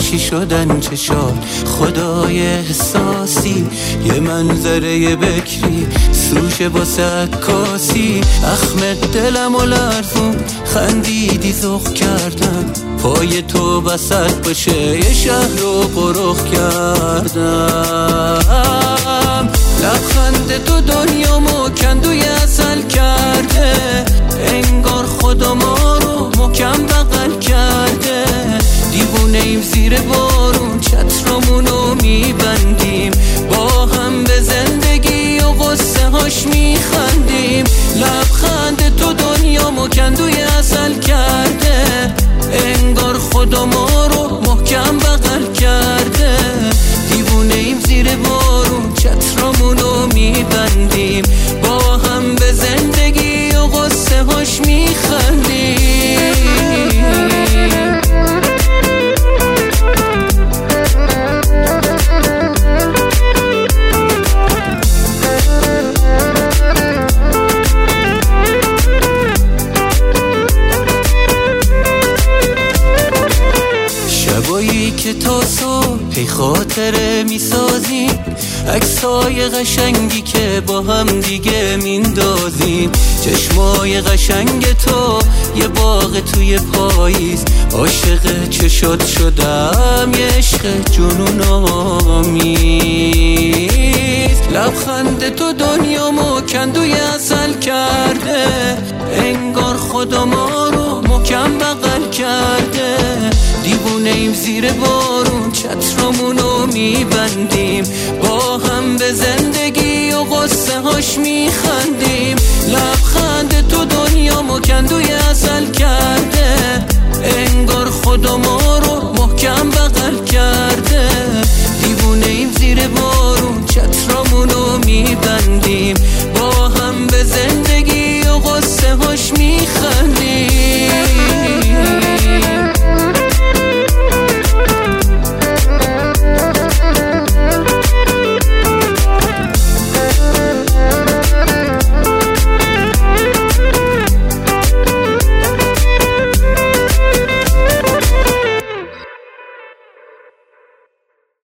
چی شدن چشات خدای احساسی، یه منظره بکری سوشه واسه عکاسی. اخم دلم و لرزون خندیدی ذوق کردم، پای تو وسط باشه یه شهر رو غرق کردم. لبخند تو دنیامو کندوی اصل کرده، انگار خدا ما رو محکم بغل کرده. دیوونه ایم زیر بارون چترمونو میبندیم، با هم به زندگی و غصه هاش میخندیم. لبخند تو دنیامو کندوی اصل کرده، انگار خدا ما رو محکم بغل کرده. دیوونه ایم زیر بارون چترمونو میبندیم، با هم به زندگی و غصه هاش میخندیم. شبایی که تا صبح هی خاطره میسازیم، عکسای قشنگی که با هم دیگه میندازیم. چشمای قشنگ تو یه باغ توی پاییز، عاشق چشات شدم یه عشق جنون آمیز. لبخند تو دنیامو کندوی اصل کرده، انگار خدا ما رو محکم بغل کرده. دیوونه ایم زیر بارون چترمونو میبندیم، با هم به زندگی و غصه هاش میخندیم. لبخند تو دنیامو کندوی اصل کرده، انگار خدا ما رو